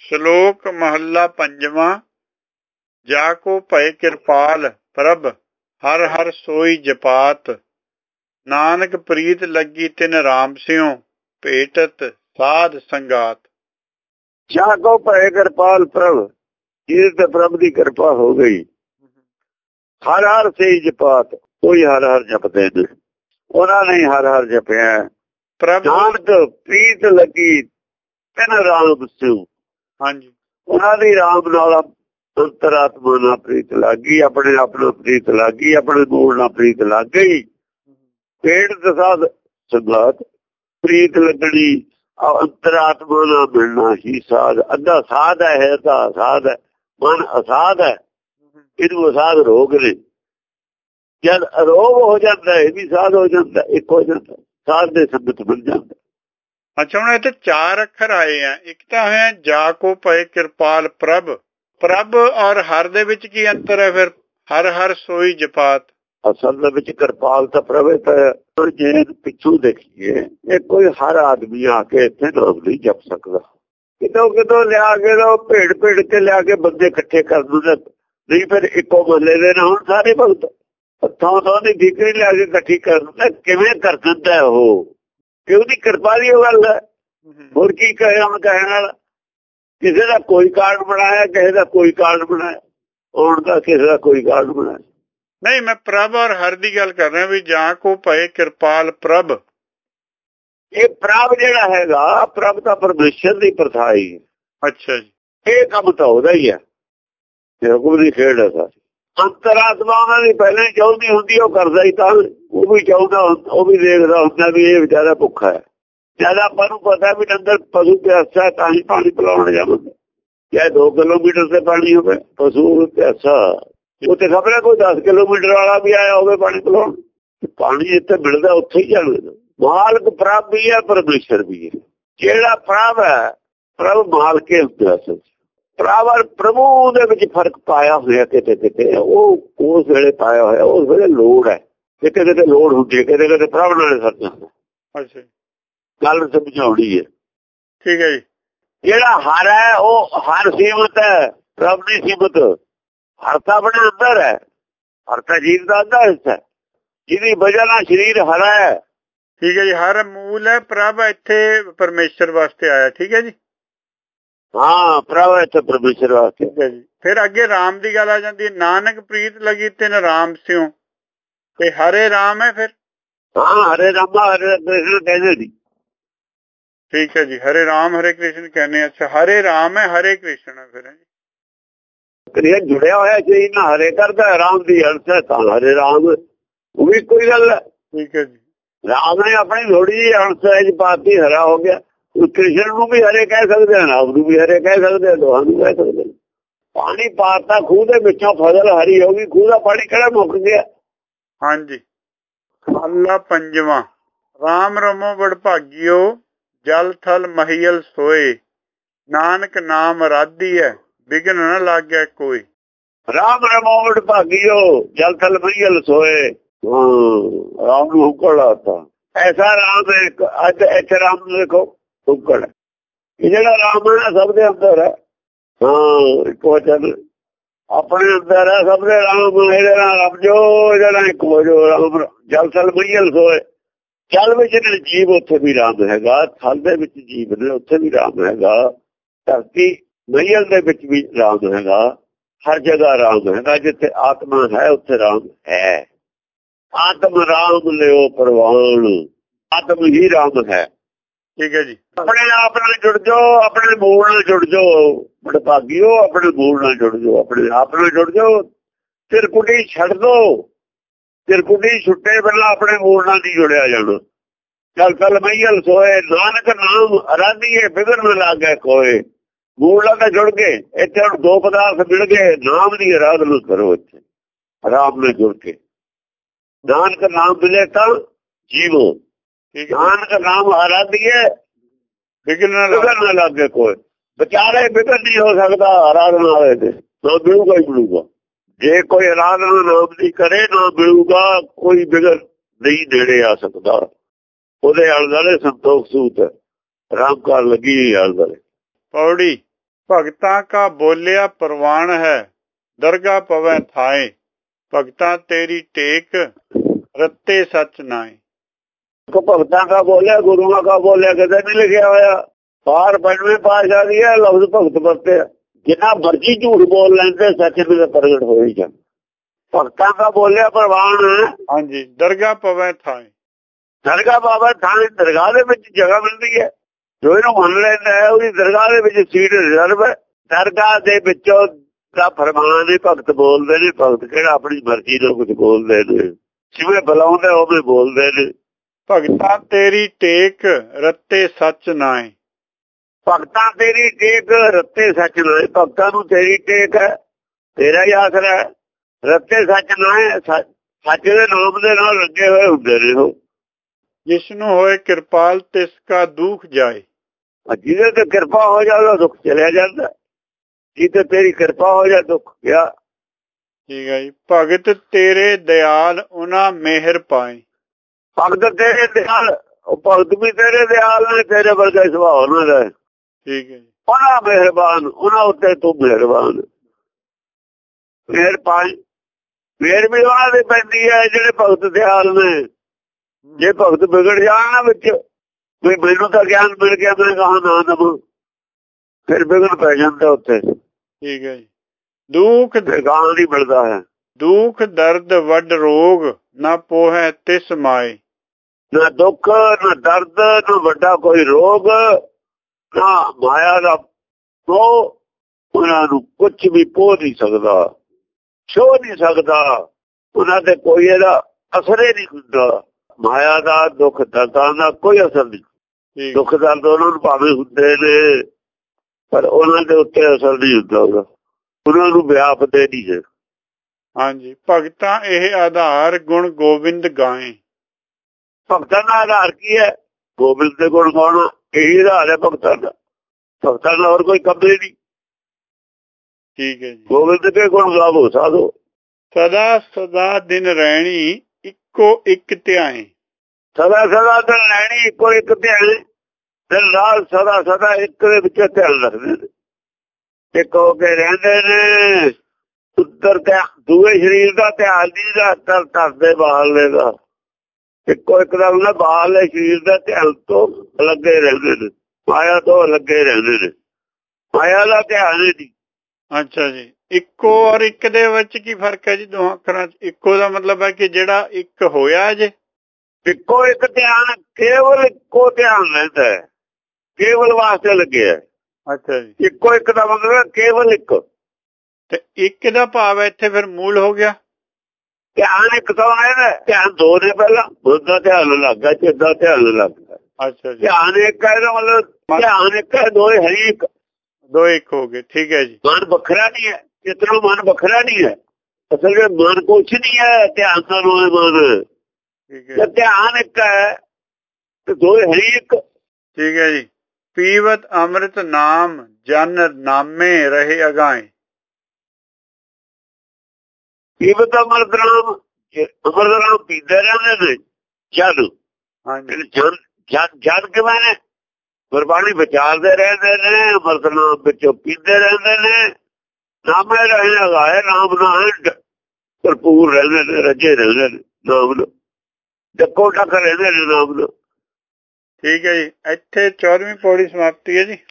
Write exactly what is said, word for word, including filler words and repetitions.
ਸ਼ਲੋਕ ਮਹੱਲਾ ਪੰਜਵਾਂ। ਜਾ ਕੋ ਭਏ ਕਿਰਪਾਲ ਪ੍ਰਭ ਹਰ ਹਰ ਸੋਈ ਜਪਾਤ। ਨਾਨਕ ਪ੍ਰੀਤ ਲੱਗੀ ਤਿਨ ਰਾਮ ਸਿਉ ਭੇਟਤ ਸਾਧ ਸੰਗਾਤ। ਜਾ ਕੋ ਭਏ ਕਿਰਪਾਲ ਪ੍ਰਭ, ਜਿਹਦੇ ਤੇ ਪ੍ਰਭ ਦੀ ਕਿਰਪਾ ਹੋ ਗਈ। ਹਰ ਹਰ ਸੋਈ ਜਪਾਤ, ਕੋਈ ਹਰ ਹਰ ਜਪਦੇ ਨੇ, ਉਹਨਾਂ ਨੇ ਹਰ ਹਰ ਜਪਿਆ। ਪ੍ਰਭ ਨਾਨਕ ਪ੍ਰੀਤ ਲੱਗੀ ਤਿਨ ਰਾਮ ਸਿਉ, ਹਾਂਜੀ ਉਹਨਾਂ ਦੀ ਰਾਮ ਨਾਲ ਅੰਤਰਾਤਮਾ ਨਾਲ ਪ੍ਰੀਤ ਲੱਗ ਗਈ, ਆਪਣੇ ਆਪ ਨਾਲ ਪ੍ਰੀਤ ਲੱਗ ਗਈ, ਆਪਣੇ ਮੂਲ ਨਾਲ ਪ੍ਰੀਤ ਲੱਗ ਗਈ। ਪੇੜ ਦਸਾਦ ਸੰਗਾਤ, ਪ੍ਰੀਤ ਲੱਗਣੀ ਅੰਤਰਾਤਮਾ ਨਾਲ ਮਿਲਣਾ ਹੀ ਸਾਧ। ਅੱਧਾ ਸਾਧ ਹੈ ਤਾਂ ਸਾਧ ਹੈ, ਮਨ ਅਸਾਧ ਹੈ, ਇਹਨੂੰ ਅਸਾਧ ਰੋਗ ਨੇ। ਜਦ ਅਰੋਗ ਹੋ ਜਾਂਦਾ ਇਹ ਵੀ ਸਾਧ ਹੋ ਜਾਂਦਾ, ਇੱਕ ਹੋ ਜਾਂਦਾ, ਸਾਧ ਦੇ ਸੰਗਤ ਬਣ ਜਾਂਦਾ। ਅੱਛਾ, ਹੁਣ ਇੱਥੇ ਚਾਰ ਅੱਖਰ ਆਏ ਆ। ਇੱਕ ਤਾਂ ਹੈ ਜਾ ਕੋ ਭਏ ਕਿਰਪਾਲ ਪ੍ਰਭ। ਪ੍ਰਭ ਔਰ ਹਰ ਦੇ ਵਿੱਚ ਕੀ ਅੰਤਰ ਹੈ ਫਿਰ? ਹਰ ਹਰ ਸੋਈ ਜਪਾਤ। ਅਸਲ ਦੇ ਵਿੱਚ ਕਿਰਪਾਲ ਤਾਂ ਪ੍ਰਭ ਹੈ। ਜੇ ਪਿੱਛੋਂ ਦੇਖੀਏ, ਇਹ ਕੋਈ ਹਰ ਆਦਮੀ ਆ ਕੇ ਇੱਥੇ ਨਾਮ ਨਹੀਂ ਜਪ ਸਕਦਾ। ਕਿਤੋਂ ਕਿਤੋਂ ਲਿਆ ਕੇ ਲੋ ਭੇੜ ਭੇੜ ਕੇ ਲਿਆ ਕੇ ਬੰਦੇ ਇਕੱਠੇ ਕਰ ਦਿੰਦੇ, ਨਹੀਂ ਫਿਰ ਇੱਕੋ ਮਹੱਲੇ ਦੇ ਨਾ ਹੁਣ ਸਾਰੇ ਭਗਤ ਹੱਥੋਂ ਤੋਂ ਦੀ ਠੀਕਰੀ ਲਿਆ ਕੇ ਇਕੱਠੀ ਕਰ ਦਿੰਦਾ। ਕਿਵੇਂ ਕਰ ਦਿੰਦਾ ਉਹ? ਕਿ ਉਹਦੀ ਕਿਰਪਾ ਦੀ ਉਹ ਗੱਲ ਹੈ। ਹੋਰ ਕੀ ਕਹੇ ਹੁਣ ਕਹਿਣ ਨਾਲ? ਕਿਸੇ ਦਾ ਕੋਈ ਕਾਰਨ ਬਣਾਇਆ, ਕਿਸੇ ਦਾ ਕੋਈ ਕਾਰਨ ਬਣਾਇਆ, ਆਉਣ ਦਾ ਕਿਸੇ ਦਾ ਕੋਈ ਕਾਰਨ ਬਣਾਇਆ। ਨਹੀਂ, ਮੈਂ ਪ੍ਰਭ ਔਰ ਹਰ ਦੀ ਗੱਲ ਕਰ ਰਿਹਾ ਵੀ ਜਾ ਕੋ ਭਏ ਕਿਰਪਾਲ ਪ੍ਰਭ। ਇਹ ਪ੍ਰਭ ਜਿਹੜਾ ਹੈਗਾ, ਪ੍ਰਭ ਤਾਂ ਪਰਮੇਸ਼ਰ ਦੀ ਪ੍ਰਥਾ ਹੀ। ਅੱਛਾ ਜੀ, ਇਹ ਕੰਮ ਤਾਂ ਉਹਦਾ ਹੀ ਹੈ, ਹੁਕਮ ਦੀ ਖੇਡ ਹੈ ਸਾਰੀ। ਅੰਤਰਾਤਮਾ ਉਹਨਾਂ ਦੀ ਪਹਿਲਾਂ ਹੀ ਚਾਹੁੰਦੀ ਹੁੰਦੀ, ਉਹ ਕਰਦਾ ਹੀ ਤਾਂ ਉਹ ਵੀ ਚਾਹੁੰਦਾ, ਉਹ ਵੀ ਦੇਖਦਾ ਹੁੰਦਾ ਵੀ ਇਹ ਵਿਚਾਰਾ ਭੁੱਖਾ ਹੈ। ਜਦ ਆਪਾਂ ਨੂੰ ਪਤਾ ਵੀ ਅੰਦਰ ਪਸ਼ੂ ਪਿਆਸਾ ਤਾਂ ਹੀ ਪਾਣੀ ਪਿਲਾਉਣ ਜਾਵਾਂਗੇ, ਚਾਹੇ ਦੋ ਕਿਲੋਮੀਟਰ ਤੇ ਪਾਣੀ ਹੋਵੇ। ਪਸ਼ੂ ਪਿਆਸਾ ਉੱਥੇ ਖਬਰ ਹੈ ਕੋਈ ਦਸ ਕਿਲੋਮੀਟਰ ਵਾਲਾ ਵੀ ਆਇਆ ਹੋਵੇ ਪਾਣੀ ਪਿਲਾਉਣ। ਪਾਣੀ ਜਿੱਥੇ ਮਿਲਦਾ ਉੱਥੇ ਹੀ ਜਾਣਾ। ਮਾਲਕ ਪ੍ਰਭ ਵੀ ਹੈ, ਪਰਮੇਸ਼ਰ ਵੀ ਹੈ। ਜਿਹੜਾ ਪ੍ਰਭ ਹੈ, ਪ੍ਰਭ ਮਾਲਕੇ ਹੁੰਦਾ। ਪ੍ਰਭ ਔਰ ਪ੍ਰਭੂ ਦੇ ਵਿੱਚ ਫਰਕ ਪਾਇਆ ਹੋਇਆ ਕਿਤੇ ਕਿਤੇ, ਉਹ ਉਸ ਵੇਲੇ ਪਾਇਆ ਹੋਇਆ, ਉਸ ਵੇਲੇ ਲੋੜ ਹੈ। ਕਿਤੇ ਕਿਤੇ ਲੋੜ ਹੁੰਦੀ ਹੈ, ਕਿਤੇ ਕਿਤੇ ਪ੍ਰਭ ਨਾਲ ਸਰ ਜਾਂਦਾ। ਅੱਛਾ, ਗੱਲ ਸਮਝਾਉਣੀ ਹੈ। ਠੀਕ ਹੈ ਜੀ। ਜਿਹੜਾ ਹਰ ਹੈ ਉਹ ਹਰ ਸੀਮਤ ਹੈ, ਪ੍ਰਭ ਦੀ ਸੀਮਤ। ਹਰ ਤਾਂ ਆਪਣੇ ਅੰਦਰ ਹੈ, ਹਰ ਤਾਂ ਜੀਵ ਦਾ ਅੱਧਾ ਹਿੱਸਾ, ਜਿਹਦੀ ਵਜ੍ਹਾ ਨਾਲ ਸਰੀਰ ਹਰਾ ਹੈ। ਠੀਕ ਹੈ ਜੀ, ਹਰ ਮੂਲ ਹੈ, ਪ੍ਰਭ ਇੱਥੇ ਪਰਮੇਸ਼ਰ ਵਾਸਤੇ ਆਇਆ। ਠੀਕ ਹੈ ਜੀ, ਹਾਂ, ਪ੍ਰਭ ਇੱਥੇ ਪਰਮੇਸ਼ਰ ਵਾਸਤੇ। ਠੀਕ ਹੈ ਜੀ। ਫਿਰ ਅੱਗੇ ਰਾਮ ਦੀ ਗੱਲ ਆ ਜਾਂਦੀ ਹੈ। ਨਾਨਕ ਪ੍ਰੀਤ ਲੱਗੀ ਤਿਨ ਰਾਮ ਸਿਉ, ਤੇ ਹਰੇ ਰਾਮ ਹੈ ਫਿਰ? ਹਾਂ, ਹਰੇ ਰਾਮਾ ਹਰੇ ਕ੍ਰਿਸ਼ਨ ਕਹਿੰਦੇ ਸੀ। ਠੀਕ ਹੈ ਜੀ, ਹਰੇ ਰਾਮ ਹਰੇ ਕ੍ਰਿਸ਼ਨ ਕਹਿੰਦੇ। ਅੱਛਾ, ਹਰੇ ਰਾਮ ਹੈ, ਹਰੇ ਕ੍ਰਿਸ਼ਨ ਹੈ ਫਿਰ? ਕ੍ਰਿਸ਼ਨ ਜੁੜਿਆ ਹੋਇਆ ਸਰੀਰ ਨਾਲ ਹਰੇ ਕਰਦਾ, ਰਾਮ ਦੀ ਅਰਥ ਹੈ ਤਾਂ ਹਰੇ ਰਾਮ, ਉਹ ਵੀ ਕੋਈ ਗੱਲ ਹੈ। ਠੀਕ ਹੈ ਜੀ, ਰਾਮ ਨੇ ਆਪਣੀ ਥੋੜੀ ਜਿਹੀ ਅਣਸ ਹੈ ਪਾਤੀ, ਹਰਾ ਹੋ ਗਿਆ। ਕ੍ਰਿਸ਼ਨ ਨੂੰ ਵੀ ਹਰੇ ਕਹਿ ਸਕਦੇ ਆ, ਰਾਮ ਨੂੰ ਵੀ ਹਰੇ ਕਹਿ ਸਕਦੇ ਆ, ਦੋਹਾਂ ਨੂੰ ਕਹਿ ਸਕਦੇ। ਪਾਣੀ ਪਾਤਾ ਖੂਹ ਦੇ ਵਿੱਚੋਂ, ਫਸਲ ਹਰੀ ਹੋ ਗਈ, ਖੂਹ ਦਾ ਪਾਣੀ ਕਿਹੜਾ ਮੁੱਕ ਗਿਆ? ਹਾਂਜੀ। ਮਹੱਲਾ ਪੰਜਵਾਂ। ਰਾਮ ਰਮੋ ਵਡਭਾਗਿਓ ਜਲ ਥਲ ਮਹੀਲ ਸੋਏ। ਨਾਨਕ ਨਾਮ ਰਾਧੀ ਹੈ ਬਿਘਨ ਨ ਲਾਗੈ ਕੋਈ। ਰਾਮ ਰਮੋ ਵਡਭਾਗਿਓ ਜਲ ਥਲ ਮਹੀਲ ਸੋਏ। ਹਾਂ, ਰਾਮ ਨੂੰ ਹੁਕੜ ਲਾਤਾ। ਐਸਾ ਰਾਮ ਹੈ ਅੱਜ ਇੱਥੇ ਰਾਮ ਨੂੰ ਦੇਖੋ ਹੁਕੜ। ਇਹ ਜਿਹੜਾ ਰਾਮ ਹੈ ਸਭ ਦੇ ਅੰਦਰ ਹੈ। ਹਾਂ, ਇੱਕ ਵਚਨ ਆਪਣੇ ਅੰਦਰ ਹੈ ਸਭ ਦੇ। ਰਾਮ ਇਹਦੇ ਨਾਲ ਰਮਜੋ, ਇਹਦੇ ਨਾਲ ਇੱਕ ਹੋ ਜੋ। ਰਾਮ ਜਲ ਥਲ ਮਹੀਲ ਸੋਏ। ਜਲ ਵਿੱਚ ਜੀਵ, ਉੱਥੇ ਵੀ ਰਾਮ ਹੈਗਾ। ਥਲ ਦੇ ਵਿੱਚ ਜੀਵ ਨੇ, ਉੱਥੇ ਵੀ ਰਾਮ ਹੈਗਾ। ਧਰਤੀ ਮਹੀਲ ਦੇ ਵਿੱਚ ਵੀ ਰਾਮ ਹੈਗਾ। ਹਰ ਜਗ੍ਹਾ ਰਾਮ ਹੈਗਾ। ਜਿੱਥੇ ਆਤਮਾ ਹੈ ਉੱਥੇ ਰਾਮ ਹੈ। ਆਤਮ ਰਾਮ ਲਿਓ ਪ੍ਰਵਾਨ, ਆਤਮ ਹੀ ਰਾਮ ਹੈ। ਠੀਕ ਹੈ ਜੀ। ਆਪਣੇ ਆਪ ਨਾਲ ਜੁੜ ਜਾਓ, ਆਪਣੇ ਮੂਲ ਨਾਲ ਜੁੜ ਜਾਓ। ਵਡਭਾਗਿਓ ਆਪਣੇ ਮੂਲ ਨਾਲ ਜੁੜ ਜਾਓ, ਆਪਣੇ ਆਪ ਨਾਲ ਜੁੜ ਜਾਓ। ਤਿਰਕੁਟੀ ਛੱਡ ਦੋ, ਤਿਰਕੁਟੀ ਛੁੱਟੇ ਬਿਨਾਂ ਆਪਣੇ ਮੂਲ ਨਾਲ ਨਹੀਂ ਜੁੜਿਆ ਜਾਣਾ। ਚੱਲ ਚੱਲ ਮਹੀਲ ਸੋਏ। ਨਾਨਕ ਨਾਮ ਅਰਾਧੀਏ ਬਿਘਨ ਨ ਲਾਗੈ ਕੋਏ। ਮੂਲ ਨਾਲ ਤਾਂ ਜੁੜ ਗਏ। ਇੱਥੇ ਹੁਣ ਦੋ ਪਦਾਰਥ ਮਿਲ ਗਏ, ਨਾਮ ਦੀ ਅਰਾਧਨਾ ਕਰੋ। ਇੱਥੇ ਆਰਾਮ ਨਾਲ ਜੁੜ ਕੇ ਨਾਨਕ ਨਾਮ ਮਿਲੇ ਤਾਂ ਜੀਵੋ। ਨਾਨਕ ਨਾਮ ਅਰਾਧੀਏ ਬਿਘਨ ਨ ਲਾਗੈ ਕੋਏ। ਵਿਚਾਰੇ ਬਿਘਨ ਨਹੀਂ ਹੋ ਸਕਦਾ ਆਰਾਧਨਾ ਵਾਲੇ ਤੇ, ਨਾ ਮਿਲੂਗਾ ਹੀ ਮਿਲੂਗਾ। ਜੇ ਕੋਈ ਆਰਾਧਨਾ ਨਾਮ ਦੀ ਕਰੇ ਨਾ ਮਿਲੂਗਾ, ਕੋਈ ਬਿਘਨ ਨਹੀਂ ਨੇੜੇ ਆ ਸਕਦਾ। ਉਹਦੇ ਆਲੇ ਦੁਆਲੇ ਸੰਤੋਖ ਸੂਤ ਹੈ, ਰਾਮ ਕਾਰ ਲੱਗੀ ਆਲੇ ਦੁਆਲੇ। ਪੌੜੀ। ਭਗਤਾਂ ਕਾ ਬੋਲਿਆ ਪ੍ਰਵਾਨ ਹੈ ਦਰਗਾ ਪਵੈ ਥਾਏ ਭਗਤਾਂ ਤੇਰੀ ਟੇਕ ਰੱਤੇ ਸੱਚ ਨਾਏ। ਭਗਤਾਂ ਕਾ ਬੋਲਿਆ ਗੁਰੂਆਂ ਕਾ ਬੋਲਿਆ ਕਿਤੇ ਨਹੀਂ ਲਿਖਿਆ ਹੋਇਆ। ਬਾਹਰ ਪੰਜਵੇਂ ਪਾਤਸ਼ਾਹ ਦੀ ਹੈ ਲਫ਼ਜ਼ ਭਗਤ ਵਰਤਿਆ। ਜਿੰਨਾ ਮਰਜੀ ਝੂਠ ਬੋਲ ਲੈਂਦੇ ਸੱਚ ਵੀ ਪ੍ਰਗਟ ਹੋ ਹੀ ਜਾਂਦਾ। ਭਗਤਾਂ ਦਾ ਬੋਲਿਆ ਪ੍ਰਵਾਨ ਹਾਂਜੀ ਦਰਗਾਹ ਪਵੈ ਥਾਏ ਦਰਗਾਹ ਬਾਬਾ ਥਾਂ ਦਰਗਾਹ ਦੇ ਵਿੱਚ ਜਗ੍ਹਾ ਮਿਲਦੀ ਹੈ। ਜੋ ਇਹਨੂੰ ਮੰਨ ਲੈਂਦਾ ਹੈ ਉਹਦੀ ਦਰਗਾਹ ਦੇ ਵਿੱਚ ਸੀਟ ਰਿਜ਼ਰਵ ਹੈ। ਦਰਗਾਹ ਦੇ ਵਿੱਚੋਂ ਦਾ ਫਰਮਾਨ ਹੀ ਭਗਤ ਬੋਲਦੇ ਨੇ। ਭਗਤ ਕਿਹੜਾ ਆਪਣੀ ਮਰਜ਼ੀ ਨਾਲ ਕੁਝ ਬੋਲਦੇ ਨੇ ਜਿਵੇਂ ਬੁਲਾਉਂਦੇ ਉਵੇਂ ਬੋਲਦੇ ਨੇ। ਭਗਤਾਂ ਤੇਰੀ ਟੇਕ ਰੱਤੇ ਸੱਚ ਨਾਏ ਭਗਤਾਂ ਤੇਰੀ ਟੇਕ ਰੱਤੇ ਸੱਚ ਨਾਏ। ਭਗਤਾਂ ਨੂੰ ਤੇਰੀ ਟੇਕ ਹੈ ਤੇਰਾ ਹੀ ਆਸਰਾ ਹੈ। ਰੱਤੇ ਸੱਚ ਨਾਏ ਸੱਚ ਦੇ ਨਾਮ ਦੇ ਨਾਲ ਲੱਗੇ ਹੋਏ ਹੁੰਦੇ ਨੇ ਉਹ। ਜਿਸਨੂੰ ਹੋਏ ਕਿਰਪਾਲ ਤਿਸ ਕਾ ਦੁੱਖ ਜਾਏ ਜਿਹਦੇ ਤੇ ਕਿਰਪਾ ਹੋ ਜਾਵੇ ਦੁੱਖ ਚਲਿਆ ਜਾਂਦਾ। ਜਿਹਦੇ ਤੇਰੀ ਕਿਰਪਾ ਹੋ ਜਾ ਦੁੱਖ ਗਿਆ। ਠੀਕ ਹੈ ਜੀ। ਭਗਤ ਤੇਰੇ ਦਿਆਲ ਉਹਨਾਂ ਮਿਹਰ ਪਾਏ ਭਗਤ ਤੇਰੇ ਦਿਆਲ ਉਹ ਭਗਤ ਵੀ ਤੇਰੇ ਦਿਆਲ ਨੇ ਤੇਰੇ ਵਰਗਾ ਸੁਭਾਅ ਉਹਨਾਂ ਦਾ। ਠੀਕ ਹੈ ਜੀ। ਉਹਨਾਂ ਮਿਹਰਬਾਨ ਉਹਨਾਂ ਉੱਤੇ ਤੂੰ ਮਿਹਰਬਾਨ ਮਿਹਰ ਪਾਈ। ਮਿਹਰ ਵੀ ਉਹਨਾਂ ਦੀ ਪੈਂਦੀ ਹੈ ਜਿਹੜੇ ਭਗਤ ਦਿਆਲ ਨੇ। ਜੇ ਭਗਤ ਵਿਗੜ ਜਾਣ ਵਿੱਚ ਵੀ ਮੈਨੂੰ ਤਾਂ ਗਿਆਨ ਮਿਲ ਗਿਆ ਮੈਂ ਕਹਾਂ ਨਾ ਦਵਾਂ ਫਿਰ ਵਿਗੜ ਪੈ ਜਾਂਦਾ ਉੱਥੇ। ਠੀਕ ਹੈ ਜੀ। ਦੁੱਖ ਗਾਂ ਨਹੀਂ ਮਿਲਦਾ ਹੈ। ਦੁੱਖ ਦਰਦ ਵੱਡ ਰੋਗ ਨਾ ਪੋਹੈ ਤਿਸ ਮਾਏ ਨਾ ਦੁੱਖ ਨਾ ਦਰਦ ਨਾ ਵੱਡਾ ਕੋਈ ਰੋਗ ਨਾ ਮਾਇਆ ਦਾ ਉਹ ਉਹਨਾਂ ਨੂੰ ਕੁਝ ਵੀ ਪੋਹ ਨਹੀਂ ਸਕਦਾ ਛੋਹ ਨਹੀਂ ਸਕਦਾ। ਉਹਨਾਂ ਤੇ ਕੋਈ ਇਹਦਾ ਅਸਰ ਹੀ ਨਹੀਂ ਹੁੰਦਾ। ਮਾਇਆ ਦਾ ਦੁੱਖ ਦਰਦਾਂ ਦਾ ਕੋਈ ਅਸਰ ਨਹੀਂ। ਦੁੱਖ ਦਰਦ ਉਹਨਾਂ ਨੂੰ ਭਾਵੇਂ ਹੁੰਦੇ ਨੇ ਪਰ ਉਹਨਾਂ ਦੇ ਉੱਤੇ ਅਸਰ ਨਹੀਂ ਹੁੰਦਾ ਉਹਦਾ। ਉਹਨਾਂ ਨੂੰ ਵਿਆਪਦੇ ਨਹੀਂ ਹੈ। ਹਾਂਜੀ। ਭਗਤਾਂ ਇਹ ਆਧਾਰ ਗੁਣ ਗੋਬਿੰਦ ਗਾਏ ਭਗਤਾਂ ਦਾ ਆਧਾਰ ਕੀ ਹੈ? ਗੋਬਿੰਦ ਦੇ ਗੁਣ ਗਾਉਣਾ ਇਹੀ ਆਧਾਰ ਹੈ ਭਗਤਾਂ ਦਾ। ਭਗਤਾਂ ਦਾ ਹੋਰ ਕੋਈ ਕੰਮ ਨਹੀਂ। ਠੀਕ ਹੈ ਜੀ। ਗੋਬਿੰਦ ਦੇ ਗੁਣ ਗਾਵੋ ਸਾਧੋ ਸਦਾ ਸਦਾ ਦਿਨ ਰਹਿਣੀ ਇੱਕੋ ਇੱਕ ਧਿਆਏ ਸਦਾ ਸਦਾ ਦਿਨ ਰਹਿਣੀ ਇੱਕੋ ਇੱਕ ਧਿਆਏ। ਦਿਨ ਰਾਤ ਸਦਾ ਸਦਾ ਇੱਕ ਦੇ ਵਿੱਚ ਧਿਆਨ ਰੱਖਦੇ ਨੇ। ਇੱਕ ਹੋ ਕੇ ਰਹਿੰਦੇ ਨੇ। ਉੱਤਰ ਤੇ ਦੂਏ ਸਰੀਰ ਦਾ ਧਿਆਨ ਨਹੀਂ ਦਾ ਧਰਦੇ ਬਾਹਰਲੇ ਦਾ। ਇੱਕੋ ਇੱਕ ਦਾ ਹੁੰਦਾ ਬਾਹਰਲੇ ਸਰੀਰ ਦਾ ਧਿਆਨ ਤੋਂ ਲੱਗੇ ਰਹਿੰਦੇ ਨੇ। ਮਾਇਆ ਤੋਂ ਲੱਗੇ ਰਹਿੰਦੇ ਨੇ। ਮਾਇਆ ਦਾ ਧਿਆਨ ਹੀ ਨਹੀਂ। ਅੱਛਾ ਜੀ। ਇੱਕੋ ਔਰ ਇੱਕ ਦੇ ਵਿੱਚ ਕੀ ਫਰਕ ਹੈ ਜੀ ਦੋਹਾਂ ਅੱਖਰਾਂ ਚ? ਇੱਕੋ ਦਾ ਮਤਲਬ ਹੈ ਕਿ ਜਿਹੜਾ ਇੱਕ ਹੋਇਆ ਜੇ ਇੱਕੋ ਇੱਕ ਧਿਆਨ ਕੇਵਲ ਇੱਕੋ ਧਿਆਨ ਰਹਿੰਦਾ ਹੈ। ਕੇਵਲ ਵਾਸਤੇ ਲੱਗਿਆ। ਅੱਛਾ ਜੀ। ਇੱਕੋ ਇੱਕ ਦਾ ਮਤਲਬ ਕੇਵਲ ਇੱਕ। ਤੇ ਇੱਕ ਦਾ ਭਾਵ ਹੈ ਇੱਥੇ ਫਿਰ ਮੂਲ ਹੋ ਗਿਆ। ਧਿਆਨ ਇੱਕ ਤਾਂ ਹੈ ਧਿਆਨ ਦੋ ਨੇ ਪਹਿਲਾਂ ਬੁੱਧ ਦਾ ਧਿਆਨ ਲੱਗਾ ਚਿੱਤ ਦਾ ਧਿਆਨ ਲੱਗਾ। ਅੱਛਾ ਜੀ। ਧਿਆਨ ਇੱਕ ਹੈ ਦਾ ਮਤਲਬ ਧਿਆਨ ਇੱਕ ਹੈ ਦੋਏ ਹੈ ਇੱਕ। ਦੋ ਇੱਕ ਹੋ ਗਏ। ਠੀਕ ਹੈ ਜੀ। ਮਨ ਵੱਖਰਾ ਨਹੀਂ ਹੈ। ਜਿਤਨਾ ਮਨ ਵੱਖਰਾ ਨਹੀਂ ਹੈ ਅਸਲ ਵਿੱਚ ਮਨ ਕੁਛ ਨਹੀਂ ਹੈ। ਧਿਆਨ ਦਾ ਰੋਏ ਮਨ ਜੇ ਧਿਆਨ ਇੱਕ ਹੈ ਤੇ ਦੋਏ ਹੈ ਇੱਕ। ਠੀਕ ਹੈ ਜੀ। ਪੀਵਤ ਅੰਮ੍ਰਿਤ ਨਾਮ ਜਨ ਨਾਮੇ ਰਹੇ ਅਗਾਏ ਪੀਵਤ ਅੰਮ੍ਰਿਤ ਨਾਮ ਅੰਮ੍ਰਿਤ ਨਾਮ ਪੀਂਦੇ ਰਹਿੰਦੇ ਨੇ ਜਨ। ਜਨ ਜਨ ਜਨ ਕਿਵੇਂ ਨੇ ਗੁਰਬਾਣੀ ਵਿਚਾਰਦੇ ਰਹਿੰਦੇ ਨੇ। ਅੰਮ੍ਰਿਤ ਨਾਮ ਵਿੱਚੋਂ ਪੀਂਦੇ ਰਹਿੰਦੇ ਨੇ। ਨਾਮੇ ਰਹੇ ਅਗਾਏ ਨਾਮ ਨਾਲ ਭਰਪੂਰ ਰਹਿੰਦੇ ਨੇ ਰੱਜੇ ਰਹਿੰਦੇ ਨੇ ਨਾਮ ਨਾਲ ਡੱਕੋ ਡੱਕ ਰਹਿੰਦੇ ਨੇ ਨਾਮ ਨਾਲ। ਠੀਕ ਹੈ ਜੀ। ਇੱਥੇ ਚੌਦਵੀਂ ਪੌੜੀ ਸਮਾਪਤੀ ਹੈ ਜੀ।